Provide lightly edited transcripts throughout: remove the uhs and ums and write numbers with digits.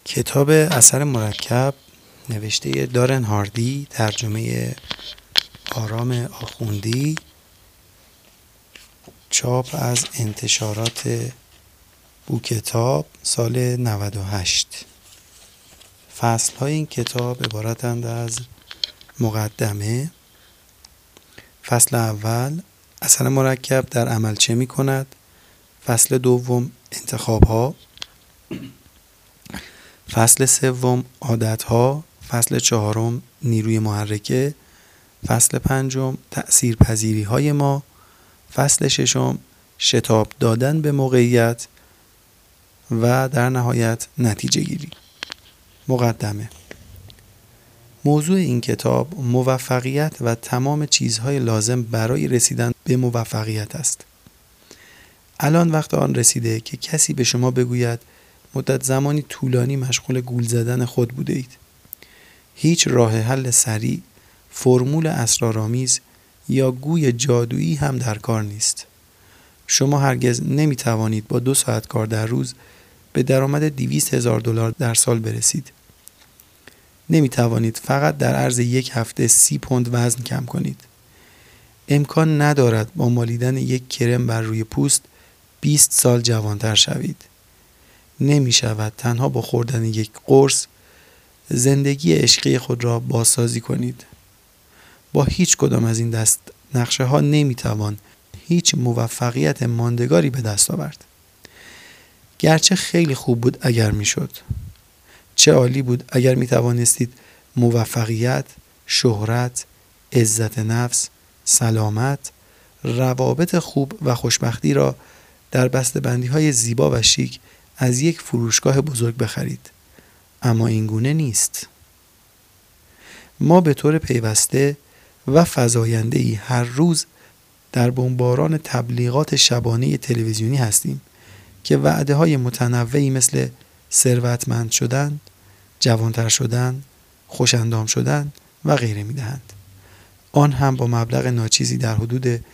کتاب اثر مرکب نوشته دارن هاردی، ترجمه آرام آخوندی، چاپ از انتشارات بوکتاب سال 98. فصل‌های این کتاب عبارتند از مقدمه. فصل اول اثر مرکب در عمل چه می‌کند؟ فصل دوم انتخاب‌ها. فصل سوم عادت‌ها. فصل چهارم نیروی محرکه. فصل پنجم تأثیرپذیری‌های ما. فصل ششم شتاب دادن به موقعیت و در نهایت نتیجه گیری. مقدمه. موضوع این کتاب موفقیت و تمام چیزهای لازم برای رسیدن به موفقیت است. الان وقت آن رسیده که کسی به شما بگوید مدت زمانی طولانی مشغول گول زدن خود بوده اید. هیچ راه حل سریع، فرمول اسرارآمیز یا گوی جادویی هم در کار نیست. شما هرگز نمی توانید با 2 ساعت کار در روز به درآمد $200,000 در سال برسید. نمی توانید فقط در عرض 1 هفته 30 پوند وزن کم کنید. امکان ندارد با مالیدن یک کرم بر روی پوست 20 سال جوانتر شوید. نمی شود تنها با خوردن یک قرص زندگی عشقی خود را بازسازی کنید. با هیچ کدام از این دست نقشه ها نمی توان هیچ موفقیت ماندگاری به دست آورد. گرچه خیلی خوب بود اگر می شد. چه عالی بود اگر می توانستید موفقیت، شهرت، عزت نفس، سلامت، روابط خوب و خوشبختی را در بسته‌بندی های زیبا و شیک از یک فروشگاه بزرگ بخرید. اما این گونه نیست. ما به طور پیوسته و فزاینده‌ای هر روز در بمباران تبلیغات شبانه تلویزیونی هستیم که وعده‌های متنوعی مثل ثروتمند شدن، جوانتر شدن، خوش‌اندام شدن و غیره می‌دهند. آن هم با مبلغ ناچیزی در حدود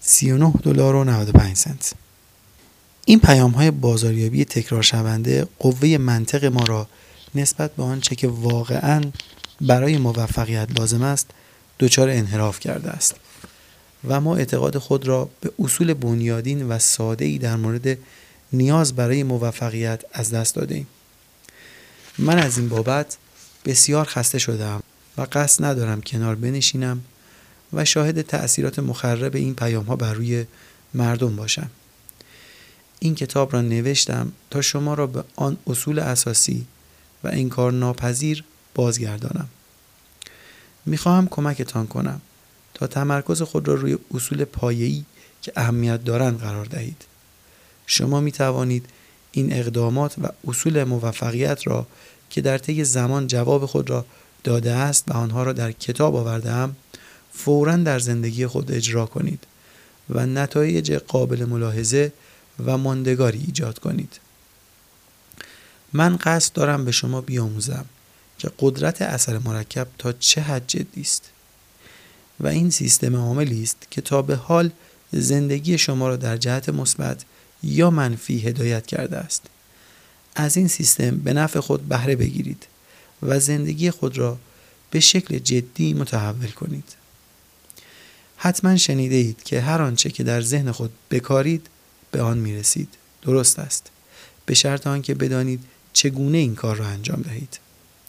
$39.95. این پیام‌های بازاریابی تکرار شونده قوه منطق ما را نسبت به آنچه که واقعاً برای موفقیت لازم است دچار انحراف کرده است و ما اعتقاد خود را به اصول بنیادین و ساده‌ای در مورد نیاز برای موفقیت از دست داده‌ایم. من از این بابت بسیار خسته شدم و قصد ندارم کنار بنشینم و شاهد تأثیرات مخرب این پیام‌ها بر روی مردم باشم. این کتاب را نوشتم تا شما را به آن اصول اساسی و انکارناپذیر بازگردانم. می‌خواهم کمکتان کنم تا تمرکز خود را روی اصول پایه‌ای که اهمیت دارند قرار دهید. شما می‌توانید این اقدامات و اصول موفقیت را که در طی زمان جواب خود را داده است و آنها را در کتاب آورده‌ام فوراً در زندگی خود اجرا کنید و نتایج قابل ملاحظه و ماندگاری ایجاد کنید. من قصد دارم به شما بیاموزم که قدرت اثر مرکب تا چه حد جدی است و این سیستم عاملی است که تا به حال زندگی شما را در جهت مثبت یا منفی هدایت کرده است. از این سیستم به نفع خود بهره بگیرید و زندگی خود را به شکل جدی متحول کنید. حتما شنیده اید که هر آنچه که در ذهن خود بکارید به آن میرسید. درست است. به شرط آنکه بدانید چگونه این کار را انجام دهید.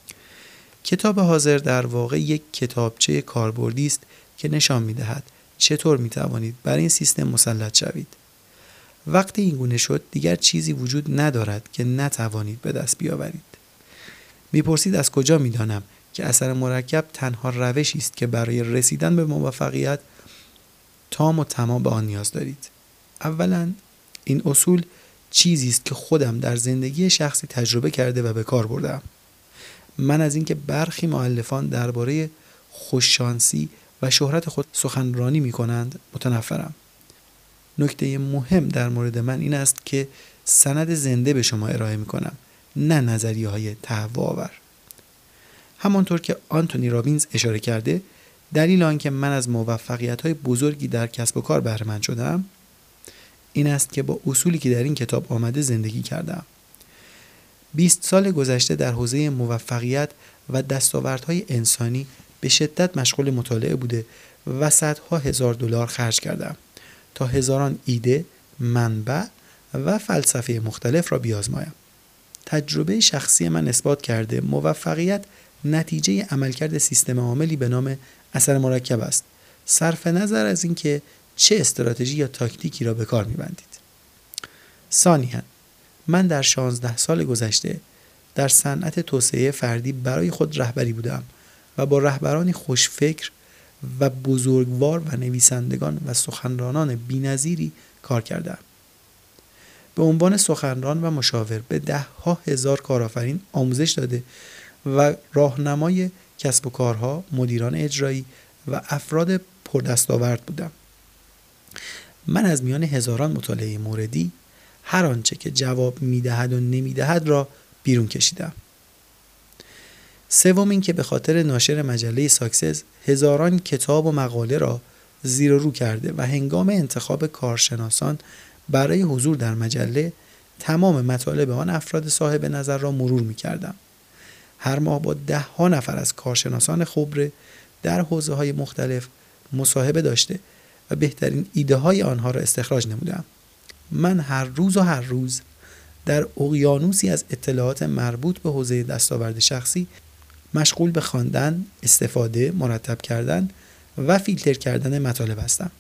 کتاب حاضر در واقع یک کتابچه کاربردی است که نشان می‌دهد چطور می‌توانید بر این سیستم مسلط شوید. وقتی این گونه شد دیگر چیزی وجود ندارد که نتوانید به دست بیاورید. می‌پرسید از کجا می‌دانم که اثر مرکب تنها روشی است که برای رسیدن به موفقیت تام و تمام به آن نیاز دارید. اولا این اصول چیزی است که خودم در زندگی شخصی تجربه کرده و به کار بردم. من از اینکه برخی مؤلفان درباره خوششانسی و شهرت خود سخنرانی می‌کنند متنفرم. نکته مهم در مورد من این است که سند زنده به شما ارائه می‌کنم، نه نظریه‌های تهوع‌آور. همانطور که آنتونی رابینز اشاره کرده، دلیل آنکه من از موفقیت‌های بزرگی در کسب و کار بهره مند شدم این است که با اصولی که در این کتاب آمده زندگی کردم. 20 سال گذشته در حوزه موفقیت و دستاوردهای انسانی به شدت مشغول مطالعه بوده و صدها هزار دلار خرج کردم تا هزاران ایده، منبع و فلسفه مختلف را بیازمایم. تجربه شخصی من اثبات کرده موفقیت نتیجه عملکرد سیستم عاملی به نام اثر مرکب است، صرف نظر از اینکه چه استراتژی یا تاکتیکی را به کار می‌بندید. ثانیاً، من در 16 سال گذشته در صنعت توسعه فردی برای خود رهبری بودم و با رهبرانی خوشفکر و بزرگوار و نویسندگان و سخنرانان بی‌نظیری کار کردم. به عنوان سخنران و مشاور به ده‌ها هزار کارآفرین آموزش داده و راهنمای کسب و کارها، مدیران اجرایی و افراد پردستاورد بودم. من از میان هزاران مطالعه موردی هر آنچه که جواب می‌دهد و نمی‌دهد را بیرون کشیدم. سوم این که به خاطر ناشر مجله ساکسس هزاران کتاب و مقاله را زیر و رو کرده و هنگام انتخاب کارشناسان برای حضور در مجله تمام مطالب آن افراد صاحب نظر را مرور می‌کردم. هر ماه با 10 نفر از کارشناسان خبره در حوزه‌های مختلف مصاحبه داشته و بهترین ایده‌های آنها را استخراج نمودم. من هر روز در اقیانوسی از اطلاعات مربوط به حوزه دستاورد شخصی مشغول به خواندن، استفاده، مرتب کردن و فیلتر کردن مطالب هستم.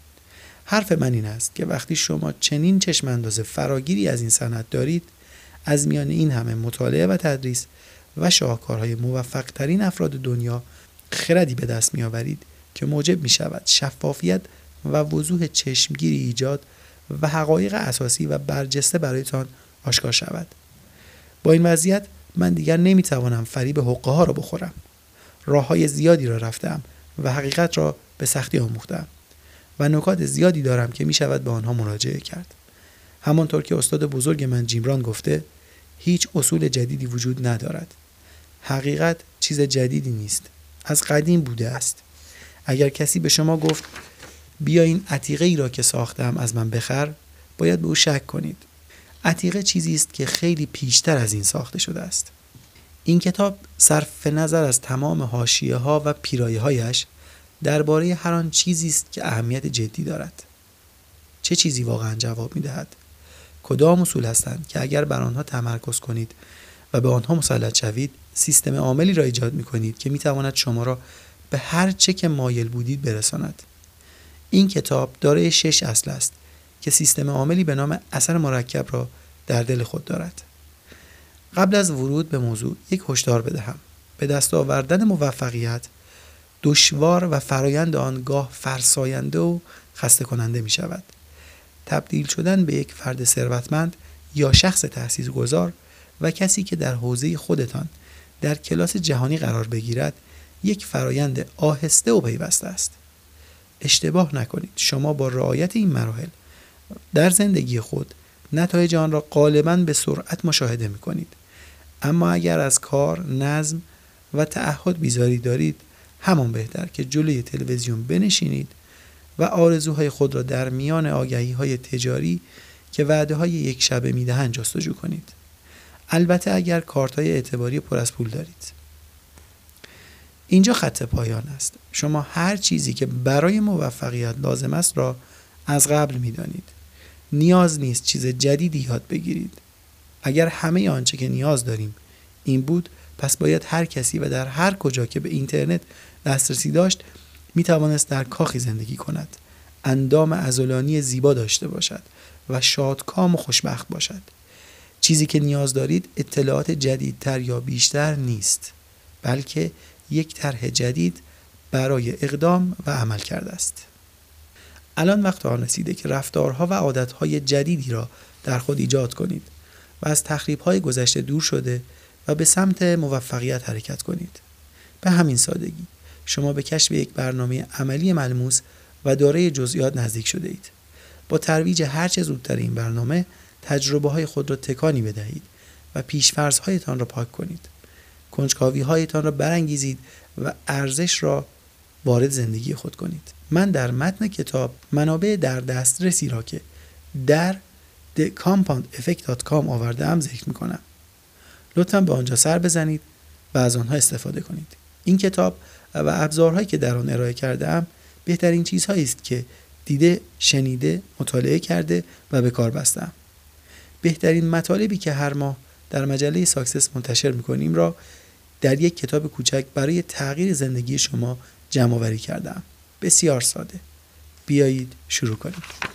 حرف من این است که وقتی شما چنین چشم انداز فراگیری از این صنعت دارید، از میان این همه مطالعه و تدریس و شاهکارهای موفق ترین افراد دنیا خردی به دست می آورید که موجب می شود شفافیت و وضوح چشمگیری ایجاد و حقایق اساسی و برجسته برایتان آشکار شود. با این وضعیت من دیگر نمی توانم فریب حقه ها را بخورم. راههای زیادی را رفتم و حقیقت را به سختی آموختم و نکات زیادی دارم که می شود به آنها مراجعه کرد. همانطور که استاد بزرگ من جیم ران گفته، هیچ اصول جدیدی وجود ندارد. حقیقت چیز جدیدی نیست. از قدیم بوده است. اگر کسی به شما گفت بیا این عتیقه ای را که ساختم از من بخر، باید به او شک کنید. عتیقه چیزی است که خیلی پیشتر از این ساخته شده است. این کتاب صرف نظر از تمام حاشیه ها و پیرایه هایش درباره هر آن چیزی است که اهمیت جدی دارد. چه چیزی واقعا جواب می دهد؟ کدام اصول هستند که اگر بر آنها تمرکز کنید و به آنها مسلط شوید، سیستم عاملی را ایجاد می کنید که می تواند شما را به هر چه که مایل بودید برساند. این کتاب دارای 6 اصل است که سیستم عاملی به نام اثر مرکب را در دل خود دارد. قبل از ورود به موضوع یک هشدار بدهم. به دست آوردن موفقیت دشوار و فرایند آنگاه فرساینده و خسته کننده می شود. تبدیل شدن به یک فرد ثروتمند یا شخص تأسیسگذار و کسی که در حوزه خودتان در کلاس جهانی قرار بگیرد یک فرایند آهسته و پیوسته است. اشتباه نکنید. شما با رعایت این مراحل در زندگی خود نتایج آن را غالباً به سرعت مشاهده می کنید. اما اگر از کار، نظم و تعهد بیزاری دارید، همان بهتر که جلوی تلویزیون بنشینید و آرزوهای خود را در میان آگهی‌های تجاری که وعده‌های یک شبه میدهند جستجو کنید. البته اگر کارت‌های اعتباری پر از پول دارید. اینجا خط پایان است. شما هر چیزی که برای موفقیت لازم است را از قبل می‌دانید. نیاز نیست چیز جدیدی یاد بگیرید. اگر همه آنچه که نیاز داریم این بود، پس باید هر کسی و در هر کجا که به اینترنت دسترسی داشت میتوانست در کاخی زندگی کند، اندام عضلانی زیبا داشته باشد و شادکام و خوشبخت باشد. چیزی که نیاز دارید اطلاعات جدیدتر یا بیشتر نیست، بلکه یک طرح جدید برای اقدام و عمل کرده است. الان وقت آن رسیده که رفتارها و عادتهای جدیدی را در خود ایجاد کنید و از تخریب‌های گذشته دور شده و به سمت موفقیت حرکت کنید. به همین سادگی شما به کشف یک برنامه عملی ملموس و دارای جزئیات نزدیک شده اید. با ترویج هر چه زودتر این برنامه، تجربه‌های خود را تکانی بدهید و پیش‌فرض‌هایتان را پاک کنید. کنجکاوی‌هایتان را برانگیزید و ارزش را وارد زندگی خود کنید. من در متن کتاب منابع در دسترسی را که در thecompoundeffect.com آورده‌ام ذکر می‌کنم. لطفاً به آنجا سر بزنید و از آنها استفاده کنید. این کتاب و ابزارهایی که در آن ارائه کرده‌ام بهترین چیزهایی است که دیده، شنیده، مطالعه کرده و به کار بسته‌ام. بهترین مطالبی که هر ماه در مجله ساکسس منتشر می‌کنیم را در یک کتاب کوچک برای تغییر زندگی شما جمع‌آوری کرده‌ام. بسیار ساده. بیایید شروع کنیم.